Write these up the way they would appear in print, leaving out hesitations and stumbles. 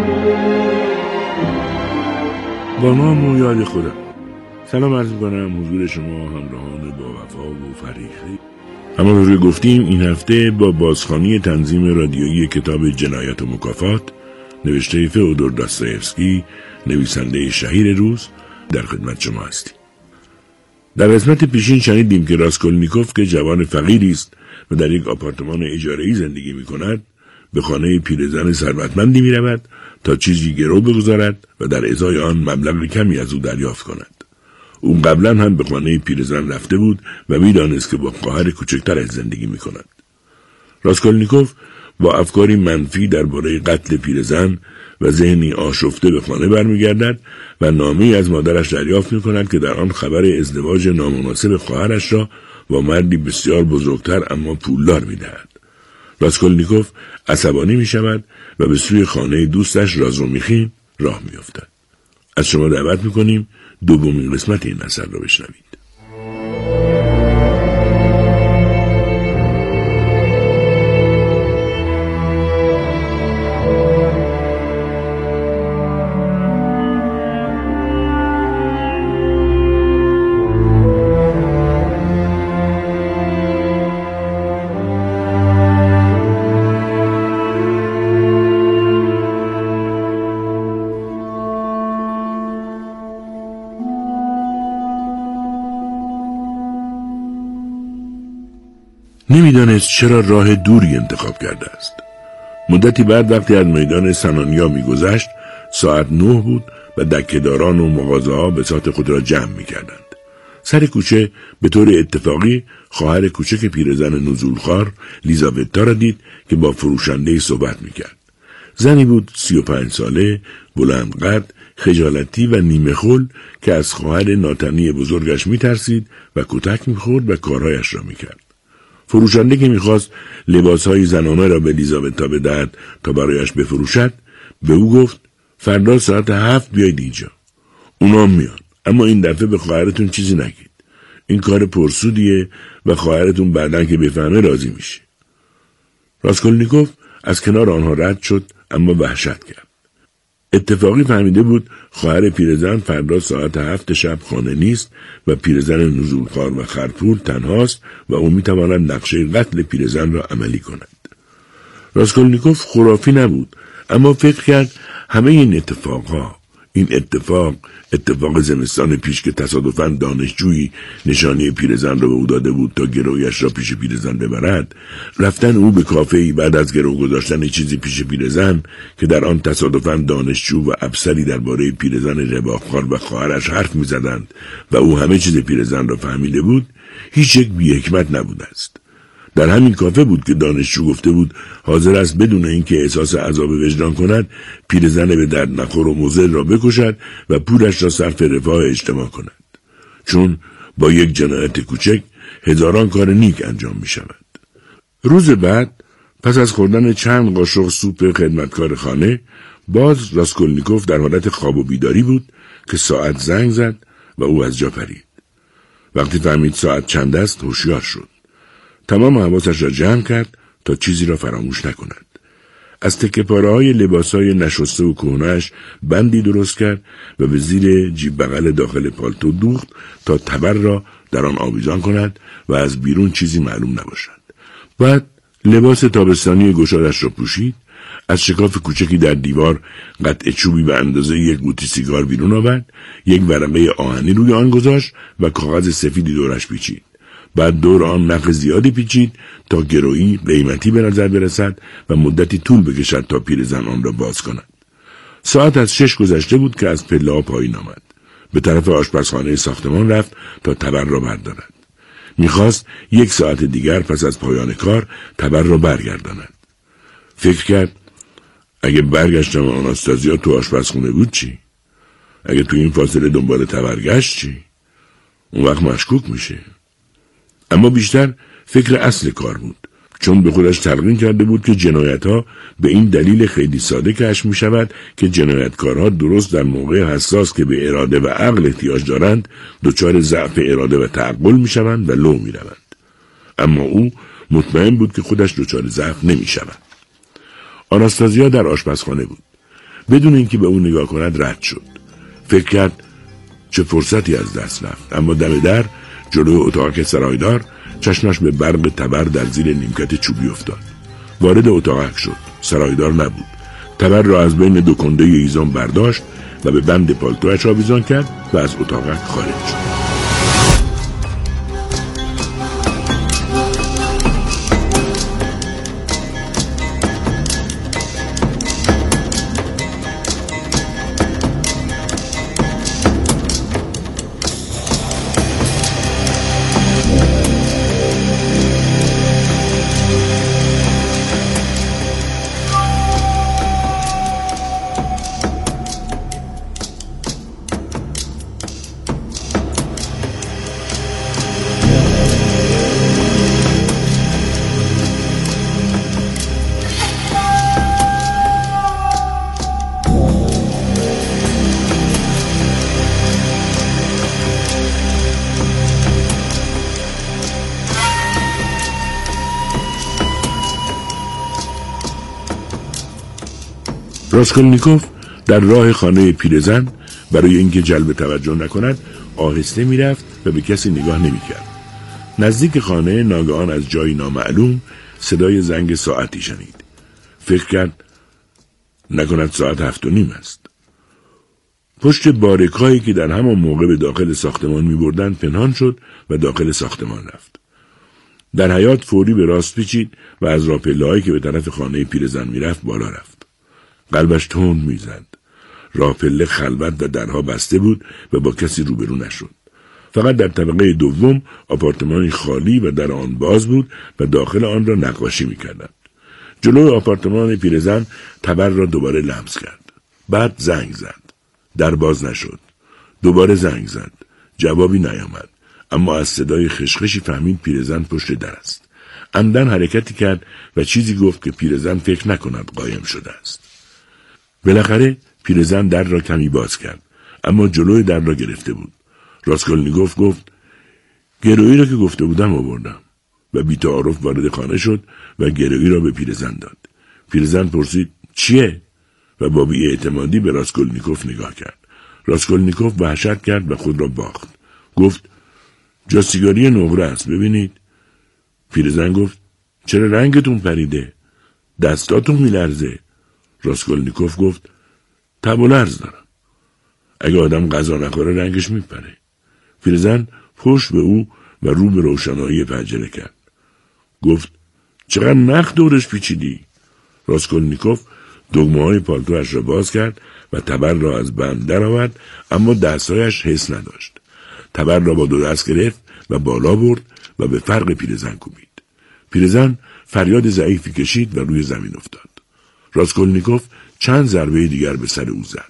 با نام و یاد خودم سلام عرض می‌کنم حضور شما همراهان با وفا و فریخی. همونطور که گفتیم این هفته با بازخوانی تنظیم رادیویی کتاب جنایت و مکافات نوشته فئودور داستایفسکی نویسنده شهیر روز در خدمت شما هستیم. در قسمت پیشین شنیدیم که راسکولنیکوف که جوان فقیری است و در یک آپارتمان اجاره‌ای زندگی می‌کند به خانه پیرزن ثروتمندی می‌رود تا چیزی گرو بگذارد و در ازای آن مبلغ کمی از او دریافت کند. او قبلا هم به خانه پیرزن رفته بود و می‌دانست که با خواهر کوچکترش زندگی می‌کند. راسکولنیکوف با افکاری منفی درباره قتل پیرزن و ذهنی آشفته به خانه برمیگردد و نامه‌ای از مادرش دریافت می‌کند که در آن خبر ازدواج نامناسب خواهرش را با مردی بسیار بزرگتر اما پولدار می‌دهد. راسکولنیکوف عصبانی می‌شود و به سوی خانه دوستش رازومیخین راه می‌افتد. از شما دعوت می‌کنیم دومین قسمت این اثر را بشنوید. نمیدانست چرا راه دوری انتخاب کرده است. مدتی بعد وقتی از میدان سنانیا میگذشت ساعت 9 بود و دکه‌داران و مغازه‌ها بساط خود را جمع میکردند. سر کوچه به طور اتفاقی خواهر کوچک پیرزن نزولخوار لیزاوتا را دید که با فروشنده‌ای صحبت میکرد. زنی بود 35 ساله، بلند قد، خجالتی و نیمه خل که از خواهر ناتنی بزرگش میترسید و کتک میخورد و کارهایش را میکرد. فروشنده که میخواست لباسهای زنانه را به لیزاوتا بدهد تا برایش بفروشد به او گفت فردا ساعت 7 بیاید اینجا. اونا میان، اما این دفعه به خواهرتون چیزی نگید. این کار پرسودیه و خواهرتون بعداً که بفهمه راضی میشه. راسکولنیکوف از کنار آنها رد شد اما وحشت کرد. اتفاقی فهمیده بود خواهر پیرزن فردا ساعت 7 شب خانه نیست و پیرزن نزولخوار و خرپول تنهاست و او میتواند نقشه قتل پیرزن را عملی کند. راسکولنیکوف خرافی نبود اما فکر کرد همه این اتفاق زمستان پیش که تصادفاً دانشجویی نشانی پیرزن را به او داده بود تا گرویش را پیش پیرزن ببرد، رفتن او به کافه‌ای بعد از گرو گذاشتن چیزی پیش پیرزن که در آن تصادفاً دانشجو و افسری درباره پیرزن رباخوار و خواهرش حرف می‌زدند و او همه چیز پیرزن را فهمیده بود، هیچ یک بی‌حکمت نبوده است. در همین کافه بود که دانشجو گفته بود حاضر است بدون اینکه احساس عذاب وجدان کند پیرزن به درد نخور و مضر را بکشد و پولش را صرف رفاه اجتماع کند، چون با یک جنایت کوچک هزاران کار نیک انجام می شود. روز بعد پس از خوردن چند قاشق سوپ خدمتکار خانه باز راسکولنیکوف در حالت خواب و بیداری بود که ساعت زنگ زد و او از جا پرید. وقتی فهمید ساعت چند است هوشیار شد. تمام حواسش را جمع کرد تا چیزی را فراموش نکند. از تکه‌پاره‌های لباسهای نشسته و کهنه‌اش بندی درست کرد و به زیر جیب بغل داخل پالتو دوخت تا تبر را در آن آویزان کند و از بیرون چیزی معلوم نباشد. بعد لباس تابستانی گشادش را پوشید، از شکاف کوچکی در دیوار قطعه چوبی به اندازه یک قوطی سیگار بیرون آورد، یک ورقه آهنی روی آن گذاشت و کاغذ سفیدی دورش پیچید. بعد دور آن نخ زیادی پیچید تا گرویی قیمتی به نظر برسد و مدتی طول بکشد تا پیرزن آن را باز کند. ساعت از 6 گذشته بود که از پله‌ها پایین آمد. به طرف آشپزخانه ساختمان رفت تا تبر را بردارد. میخواست 1 ساعت دیگر پس از پایان کار تبر را برگرداند. فکر کرد اگه برگشتم آناستازیا تو آشپزخونه بود چی؟ اگه تو این فاصله دنبال تبر گشت چی؟ اون وقت مشکوک میشه. اما بیشتر فکر اصل کار بود، چون به خودش تلقین کرده بود که جنایت‌ها به این دلیل خیلی ساده کشف می‌شود که جنایتکارها درست در موقع حساس که به اراده و عقل احتیاج دارند دچار ضعف اراده و تعقل می‌شوند و لو می‌روند. اما او مطمئن بود که خودش دچار ضعف نمی‌شود. آناستازیا در آشپزخانه بود. بدون اینکه به اون نگاه کند رد شد. فکر کرد چه فرصتی از دست رفت، اما دم در جلوی اتاق سرایدار چشمش به برق تبر در زیر نیمکت چوبی افتاد. وارد اتاق شد. سرایدار نبود. تبر را از بین دو کنده ایزان برداشت و به بند پالتویش آویزان کرد و از اتاق خارج شد. راسکولنیکوف در راه خانه پیرزن برای اینکه جلب توجه نکند آهسته میرفت و به کسی نگاه نمیکرد. نزدیک خانه ناگهان از جایی نامعلوم صدای زنگ ساعتی شنید. فکر کرد نکند ساعت 7:30 است. پشت بارکایی که در همان موقع به داخل ساختمان میبردند پنهان شد و داخل ساختمان رفت. در حیاط فوری به راست پیچید و از راه پله‌هایی که به طرف خانه پیرزن میرفت بالا رفت. قلبش تند میزد. راه پله خلوت و درها بسته بود و با کسی روبرو نشد. فقط در طبقه دوم آپارتمانی خالی و در آن باز بود و داخل آن را نقاشی میکردند. جلوی آپارتمان پیرزن تبر را دوباره لمس کرد. بعد زنگ زد. در باز نشد. دوباره زنگ زد. جوابی نیامد. اما از صدای خشخشی فهمید پیرزن پشت در است. عمدن حرکتی کرد و چیزی گفت که پیرزن فکر نکند قایم شده است. بالاخره پیرزن در را کمی باز کرد، اما جلوی در را گرفته بود. راسکولنیکوف گفت گرویی را که گفته بودم آوردم و بی‌تعارف وارد خانه شد و گرویی را به پیرزن داد. پیرزن پرسید چیه؟ و با بی‌اعتمادی به راسکولنیکوف نگاه کرد. راسکولنیکوف وحشت کرد و خود را باخت. گفت جا سیگاری نقره است، ببینید. پیرزن گفت چرا رنگتون پریده؟ دستاتون میلرزه. راسکولنیکوف گفت تب و لرز دارم. اگه آدم غذا نخوره رنگش میپره. پیرزن پشت به او و رو به روشنایی پنجره کرد. گفت چقدر نخ دورش پیچیدی؟ راسکولنیکوف دگمه‌های پالتوش را باز کرد و تبر را از بند درآورد، اما دستایش حس نداشت. تبر را با دو دست گرفت و بالا برد و به فرق پیرزن کوبید. پیرزن فریاد ضعیفی کشید و روی زمین افتاد. راسکولنیکوف چند ضربه دیگر به سر او زد.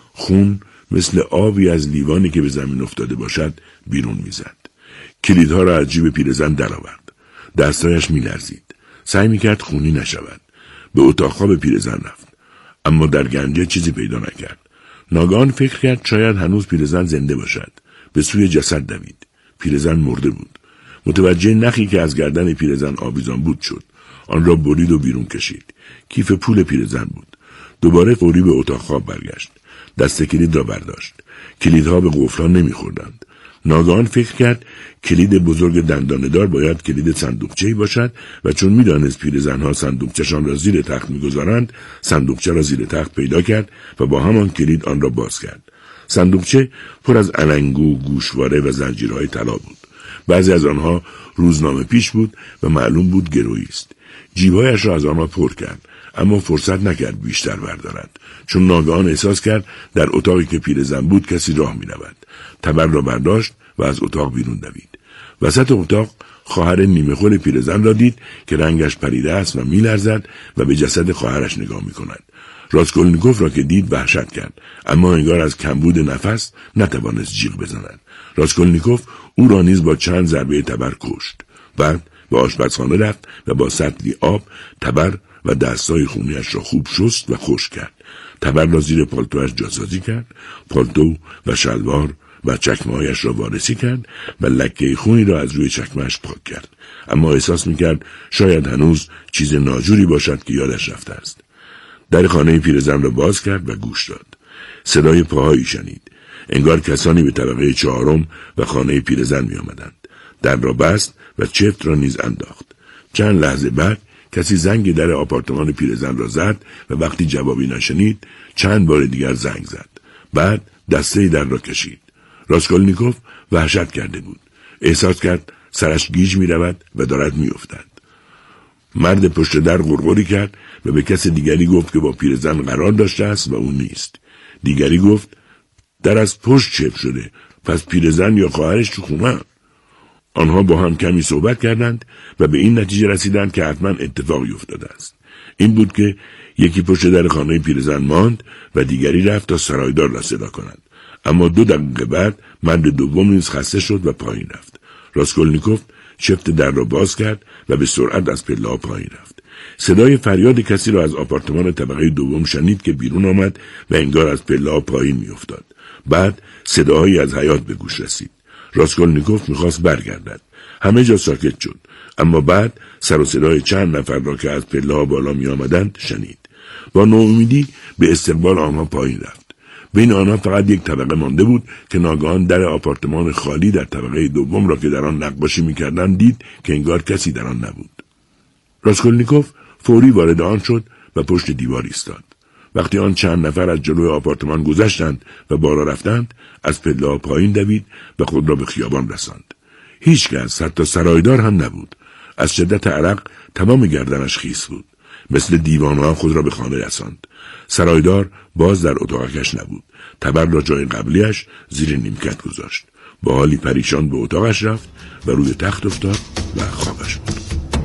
خون مثل آبی از لیوانی که به زمین افتاده باشد بیرون میزد. کلیدها را از جیب پیرزن درآورد. دستایش میلرزید. سعی میکرد خونی نشود. به اتاق خواب پیرزن رفت، اما در گنجه چیزی پیدا نکرد. ناگهان فکر کرد شاید هنوز پیرزن زنده باشد. به سوی جسد دوید. پیرزن مرده بود. متوجه نخی که از گردن پیرزن آویزان بود شد. آن را برید و بیرون کشید. کیف پول پیرزن بود. دوباره فوری به اتاق خواب برگشت. دست کلید را برداشت. کلیدها به قفل‌ها نمیخوردند. ناگهان فکر کرد کلید بزرگ دندانه‌دار باید کلید صندوقچه‌ای باشد و چون می‌دانست پیرزن‌ها صندوقچه‌شان را زیر تخت می‌گذارند، صندوقچه را زیر تخت پیدا کرد و با همان کلید آن را باز کرد. صندوقچه پر از علنگو، گوشواره و زنجیرهای طلا بود. بعضی از آنها روزنامه پیش بود و معلوم بود گرویی است. جیبهایش را از آنها پر کرد، اما فرصت نکرد بیشتر بردارد، چون ناگهان احساس کرد در اتاقی که پیرزن بود کسی راه می‌رود. تبر را برداشت و از اتاق بیرون دوید. وسط اتاق خواهر نیمه خور پیرزن را دید که رنگش پریده است و می‌لرزد و به جسد خواهرش نگاه می‌کند. راسکولنیکوف را که دید وحشت کرد، اما انگار از کمبود نفس نتوانست جیغ بزند. راسکولنیکوف او را نیز با چند ضربه تبر کشت. بعد به آشپزخانه رفت و با سطلی آب تبر و دستای خونیش را خوب شست و خشک کرد. تبر را زیر پالتوش جاسازی کرد. پالتو و شلوار و چکمه‌هایش را وارسی کرد و لکه خونی را از روی چکمه‌اش پاک کرد، اما احساس می‌کرد شاید هنوز چیز ناجوری باشد که یادش رفته است. در خانه پیرزن را باز کرد و گوش داد. صدای پاهایی شنید. انگار کسانی به طبقه 4 و خانه پیرزن می آمدند. در را بست و چفت را نیز انداخت. چند لحظه بعد کسی زنگ در آپارتمان پیرزن را زد و وقتی جوابی نشنید چند بار دیگر زنگ زد. بعد دسته در را کشید. راسکولنیکوف وحشت کرده بود. احساس کرد سرش گیج می رود و دارد می افتد. مرد پشت در غرغری کرد و به کس دیگری گفت که با پیرزن قرار داشته است و او نیست. دیگری گفت در از پشت چپ شده، پس پیرزن یا خواهرش تو خونه. آنها با هم کمی صحبت کردند و به این نتیجه رسیدند که حتما اتفاقی افتاده است. این بود که یکی پشت در خانه پیرزن ماند و دیگری رفت تا سرایدار را صدا کنند. اما 2 دقیقه بعد مرد دوم نیز خسته شد و پایین رفت. راسکولنیکوف چفت در را باز کرد و به سرعت از پله‌ها پایین رفت. صدای فریاد کسی را از آپارتمان طبقه 2 شنید که بیرون آمد و انگار از پله‌ها پایین می‌افتاد. بعد صداهایی از حیاط به گوش رسید. راسکولنیکوف می‌خواست برگردد. همه جا ساکت شد. اما بعد سر و صدای چند نفر را که از پله‌ها بالا می‌آمدند شنید. با ناامیدی به استقبال آنها پایین رفت. بین آنها فقط یک طبقه مانده بود که ناگهان در آپارتمان خالی در طبقه 2 را که در آن نقاشی می‌کردند دید که انگار کسی در آن نبود. راسکولنیکوف فوری وارد آن شد و پشت دیوار ایستاد. وقتی آن چند نفر از جلوی آپارتمان گذشتند و بالا رفتند، از پله‌ها پایین دوید و خود را به خیابان رساند. هیچ کس، حتی سرایدار هم نبود. از شدت عرق تمام گردنش خیس بود. مثل دیوانه‌ها خود را به خانه رساند. سرایدار باز در اتاقش نبود. تبر را جای قبلیش زیر نیمکت گذاشت. با حالی پریشان به اتاقش رفت و روی تخت افتاد و خوابش برد.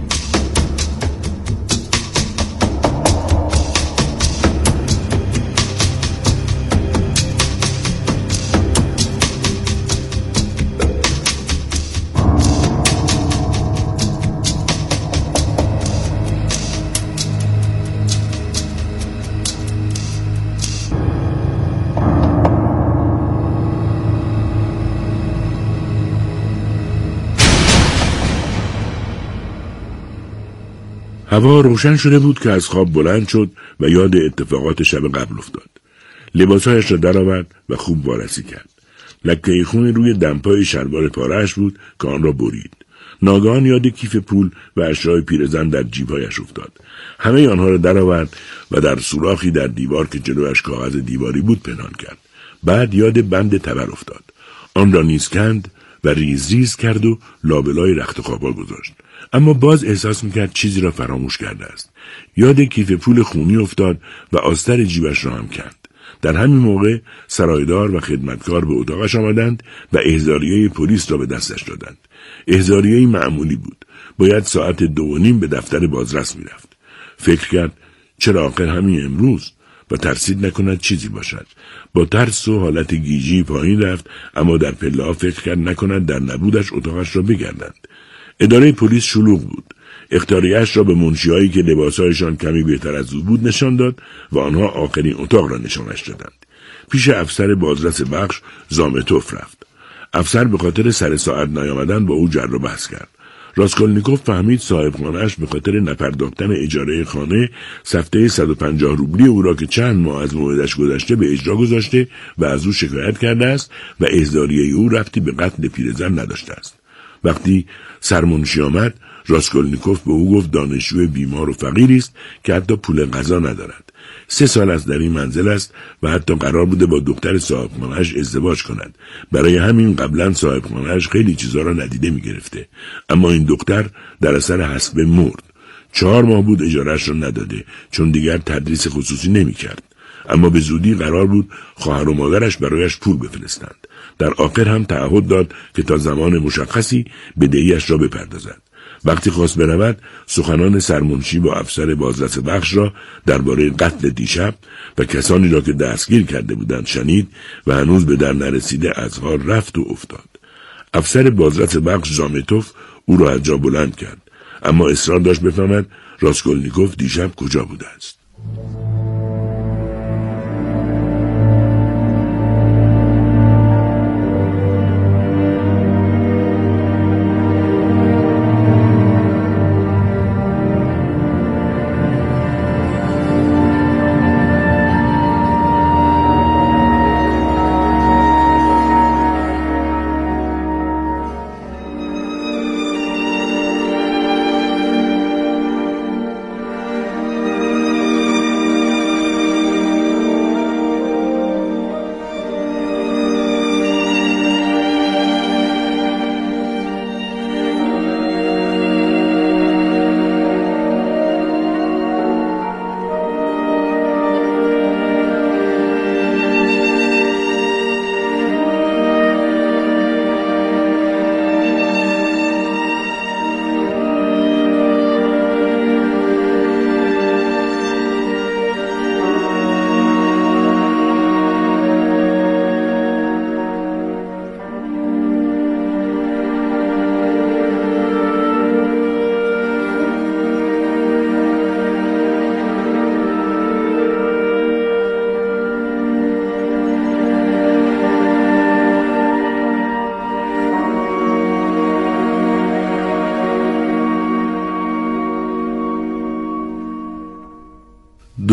هوا روشن شده بود که از خواب بلند شد و یاد اتفاقات شب قبل افتاد. لباسهایش را درآورد و خوب وارسی کرد. لکه خون روی دمپای شلوار پاره‌اش بود که آن را برید. ناگهان یاد کیف پول و اشیاء پیرزن در جیبهایش افتاد. همه آنها را درآورد و در سوراخی در دیوار که جلویش کاغذ دیواری بود پنهان کرد. بعد یاد بند تبر افتاد. آن را نیز کند و ریز ریز کرد و لابلای رخت خوابا گذاشت. اما باز احساس میکرد چیزی را فراموش کرده است. یاد کیف پول خونی افتاد و آستر جیبش را هم کند. در همین موقع سرایدار و خدمتکار به اتاقش آمدند و احضاریه پلیس را به دستش دادند. احضاریه معمولی بود. باید ساعت 2:30 به دفتر بازرس میرفت. فکر کرد چرا آخر همین امروز؟ و ترسید نکند چیزی باشد. با ترس و حالت گیجی پایین رفت، اما در پله‌ها فکر کرد نکند در نبودش اتاقش را بگردند. اداره پلیس شلوغ بود. اختاریه‌اش را به منشی‌هایی که لباسهایشان کمی بهتر از او بود نشان داد و آنها آخرین اتاق را نشانش دادند. پیش افسر بازرس بخش زامتوف رفت. افسر به خاطر سر ساعت نیامدن با او جر و بحث کرد. راسکولنیکوف فهمید صاحب خانه‌اش به خاطر نپرداختن اجاره خانه سفته 150 روبلی او را که چند ماه از موعدش گذشته به اجرا گذاشته و از او شکایت کرده است و احضاریه او ربطی به قتل پیرزن نداشته است. وقتی سرمنشی آمد، راسکولنیکوف به او گفت دانشجوی بیمار و فقیری است که حتی پول غذا ندارد. 3 سال از در این منزل است و حتی قرار بوده با دختر صاحبخانه‌اش ازدواج کند. برای همین قبلا صاحبخانه‌اش خیلی چیزا را ندیده می‌گرفته. اما این دختر در اثر حسبه مرد. 4 ماه بود اجاره‌اش را نداده چون دیگر تدریس خصوصی نمی‌کرد. اما به زودی قرار بود خواهر و مادرش برایش پول بفرستند. در آخر هم تعهد داد که تا زمان مشخصی بدهی‌اش را بپردازد. وقتی خواست برود، سخنان سرمنشی با افسر بازرس بخش را درباره قتل دیشب و کسانی را که دستگیر کرده بودند شنید و هنوز به در نرسیده از حال رفت و افتاد. افسر بازرس بخش زامتوف او را از جا بلند کرد، اما اصرار داشت بفهمد راسکولنیکوف دیشب کجا بوده است.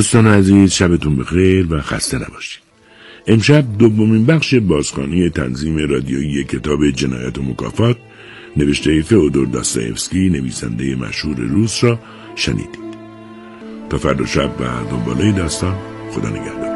دوستان عزیز، شبتون بخیر و خسته نباشید. امشب دومین بخش بازخوانی تنظیم رادیویی کتاب جنایت و مکافات نوشته فئودور داستایفسکی، نویسنده مشهور روس را شنیدید. تا فردا شب و دنباله داستان، خدا نگهدار.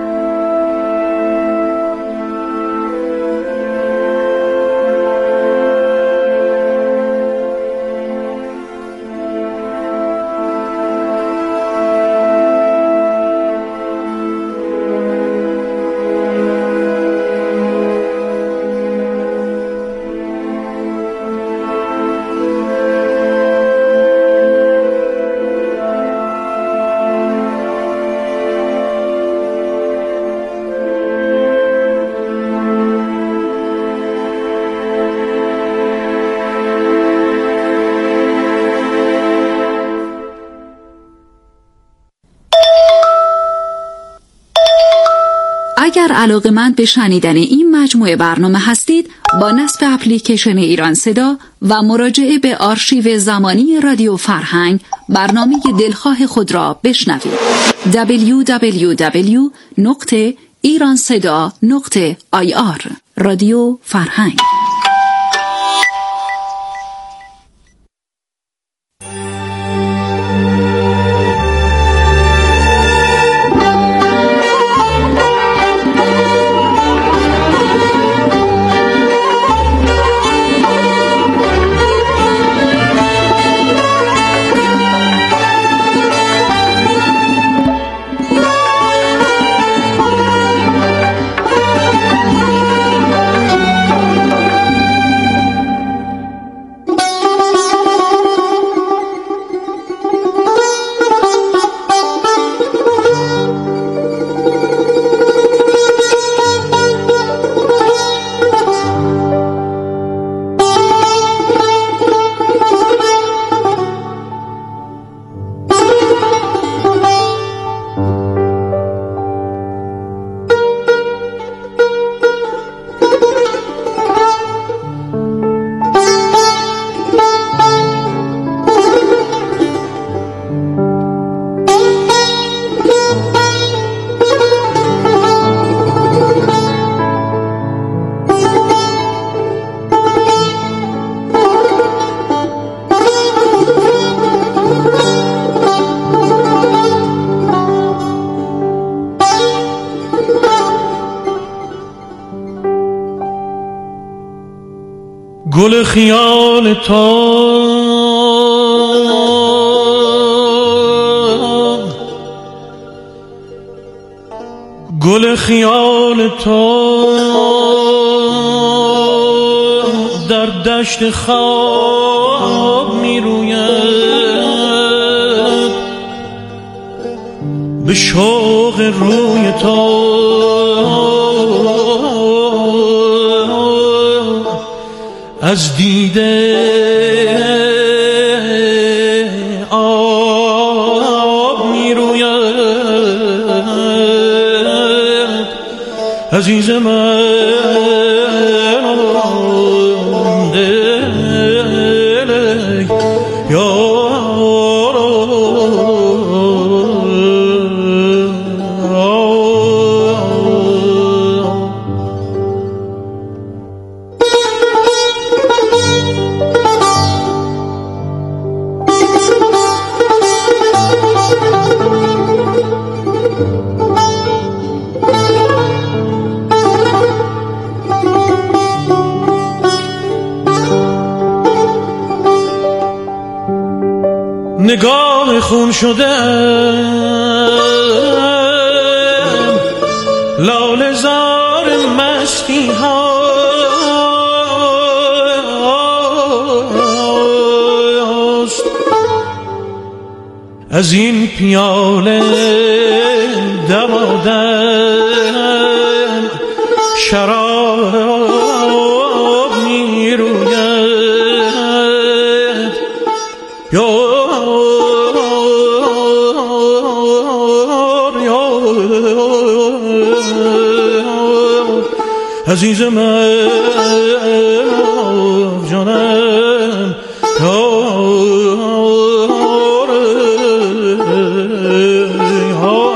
اگر علاقه‌مند به شنیدن این مجموعه برنامه هستید، با نصب اپلیکیشن ایران صدا و مراجعه به آرشیو زمانی رادیو فرهنگ برنامه دلخواه خود را بشنوید. www.iranseda.ir رادیو فرهنگ. گل خیال تو گل خیال تو در دشت خواب می روید، به شوق روی تو از دیده آب می روید. عزیز من دل نگاه خون شده لاله زار مستی هاست، از این پیاله دمادم شراب می روید. عزیز من جانم یار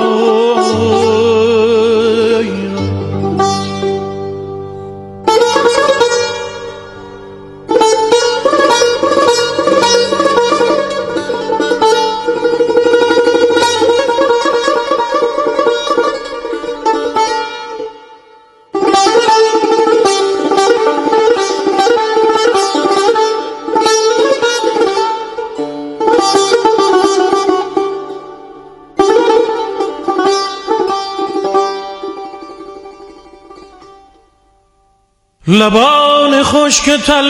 لبان خشک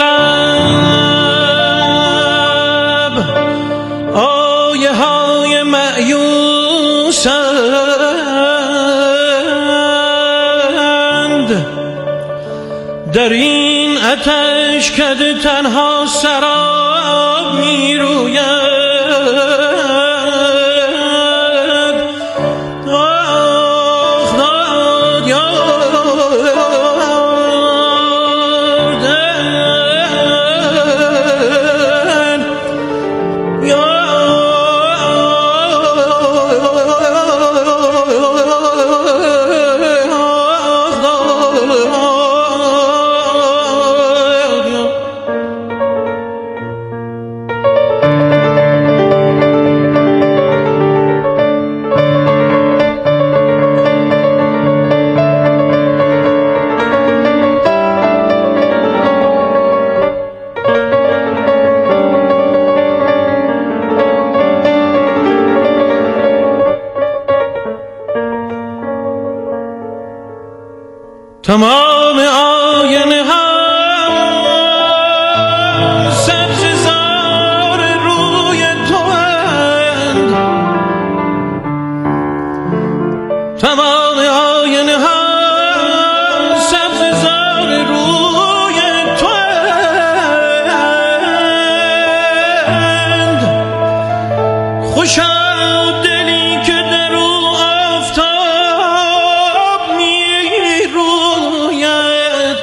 طلب آیه های مأیوسند، در این آتش کده تنها سراب می روید. تمام آینه ها سبززار روی توند، تمام آینه ها سبززار روی توند. خوشا دلی که در او آفتاب می روید.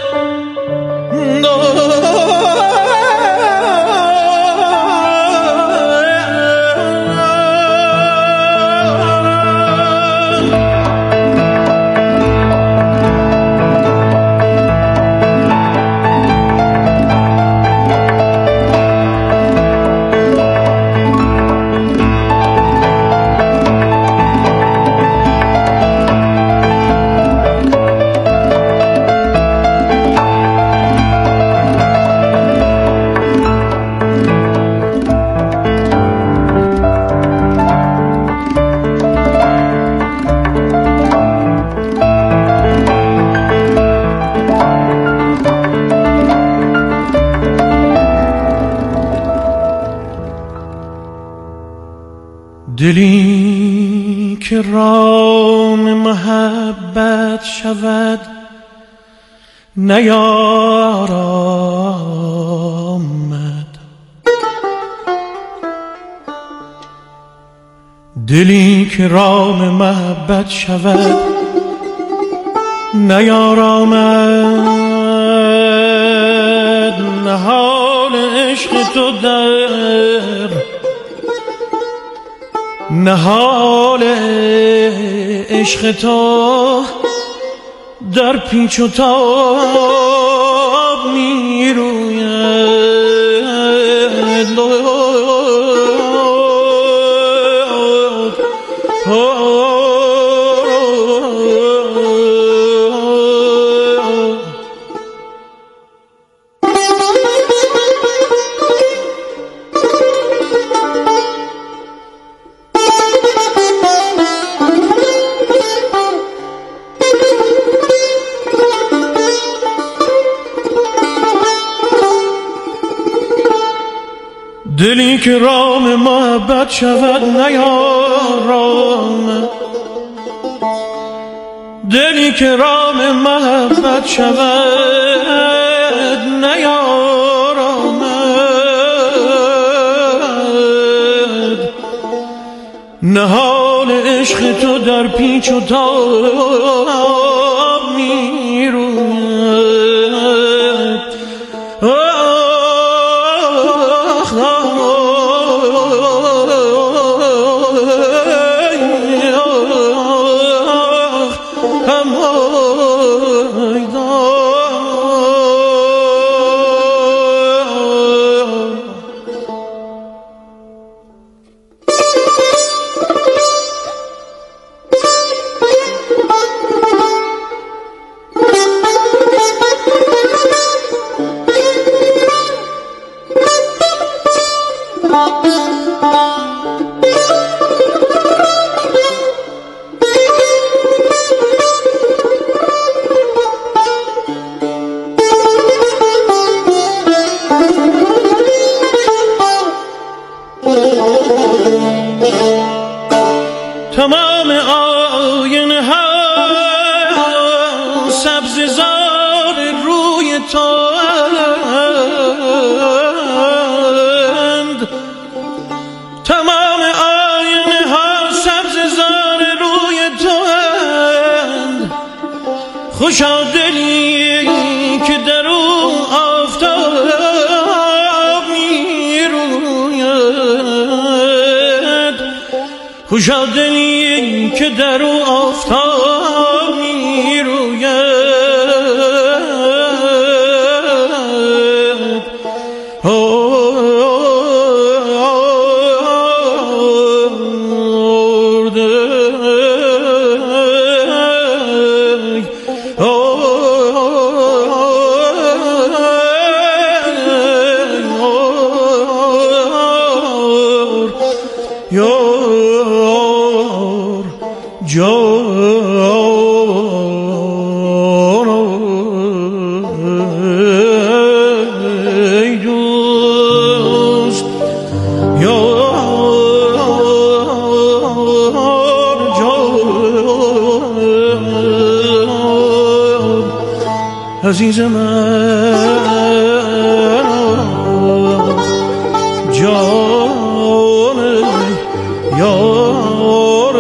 دلی که رام محبت شود نیارامد، دلی که رام محبت شود نیارامد. نهال عشق تو در نهال عشق تو در پیچ و تاب می روید. دلی که رام محبت شود نیارامد، دلی که رام محبت شود نیارامد. نهال عشق تو در پیچ و تاب می روید. خوشا دلی که در او آفتاب میروید، خوشا دلی که در او آفتاب میروید. عزیز من جان یار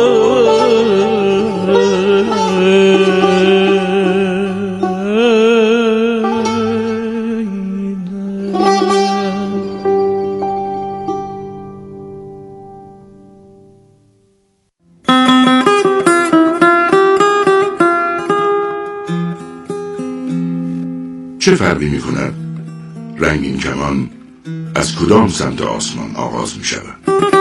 چه فرقی می کند رنگین کمان از کدام سمت آسمان آغاز می شود؟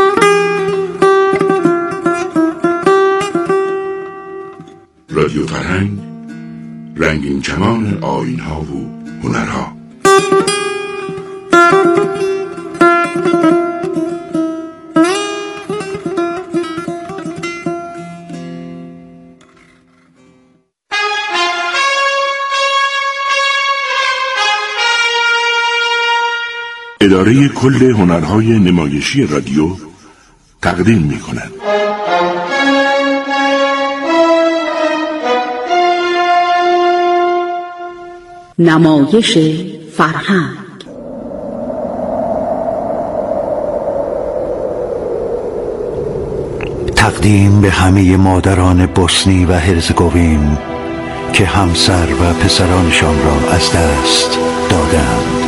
رادیو فرهنگ، رنگین کمان آیین‌ها و هنرها. اداره کل هنرهای نمایشی رادیو تقدیم می کند. نمایش فرهنگ. تقدیم به همه مادران بوسنی و هرزگوین که همسر و پسرانشان را از دست دادند.